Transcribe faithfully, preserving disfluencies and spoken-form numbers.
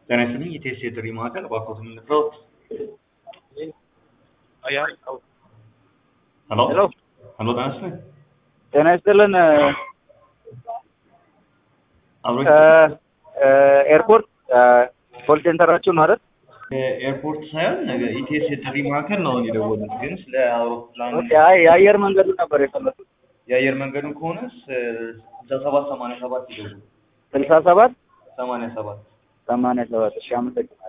ጤና ይስጥልኝ የቴስ የጥሪ ማዕከል እባክዎትን ልትረዱት? ሄሎ ሄሎ ሄሎ ጤና ይስጥልኝ። ጤና ይስጥልን። አብሮ ኤርፖርት ኮል ሴንተራችሁ ነው አይደል? ኤርፖርት ሳይሆን ነገ ኢቲኤስ የጥሪ ማዕከል ነው የደወሉት፣ ግን ስለ አውሮፕላን ኦኬ። አይ የአየር መንገዱ ነበር የፈለኩት። የአየር መንገዱ ከሆነ ስልሳ ሰባት ሰማንያ ሰባት ይደውሉ። ስልሳ ሰባት ሰማንያ ሰባት ሰማንያ ሰባት እሺ፣ አመሰግናለሁ።